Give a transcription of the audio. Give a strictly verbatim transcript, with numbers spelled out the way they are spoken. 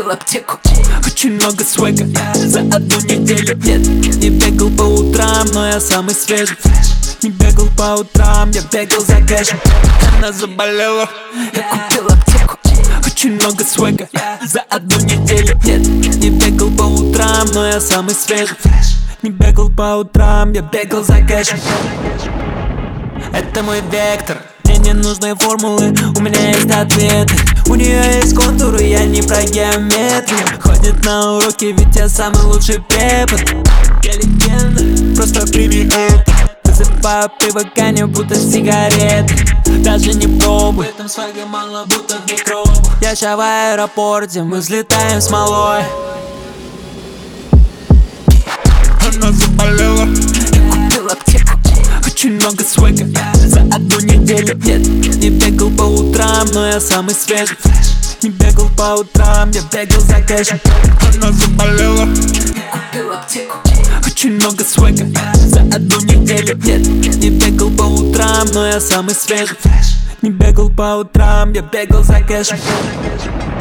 купил аптеку. Очень много свега за одну неделю. Нет, не бегал по утрам, но я самый свежий. Не бегал по утрам, я бегал за кэшем. Она заболела, я купил аптеку. Очень много свега за одну неделю. Нет, не бегал по утрам, но я самый свежий. Не бегал по утрам, я бегал за кэшем. Это мой вектор, мне не нужны формулы, у меня есть ответы. У нее есть контуры, я не про геометрию. Ходит на уроки, ведь я самый лучший препод. Я легенда, просто прими это. Высыпаю пиво, каню, будто сигареты. Даже не пробуй, в этом свага мало, будто в метро. Я ща в аэропорте, мы взлетаем с малой. Она заболела, я купил аптеку. Очень много свега за одну неделю. Нет, не бегал по утрам, но я самый свежий. Не бегал по утрам, я бегал за кэшем. Она заболела, я купил аптеку. Очень много свега за одну неделю. Нет, не бегал по утрам, но я самый свежий. Не бегал по утрам, я бегал за кэшем.